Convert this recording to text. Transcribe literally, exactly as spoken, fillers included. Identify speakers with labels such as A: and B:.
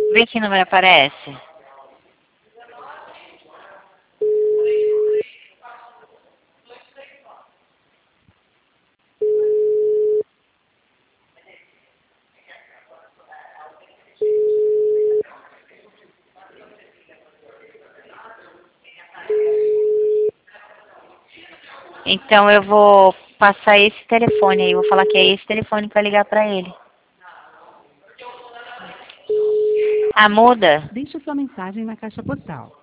A: Vê que número aparece. Então eu vou passar esse telefone aí, vou falar que é esse telefone que vai ligar pra ele. Ah, muda?
B: Deixe sua mensagem na caixa postal.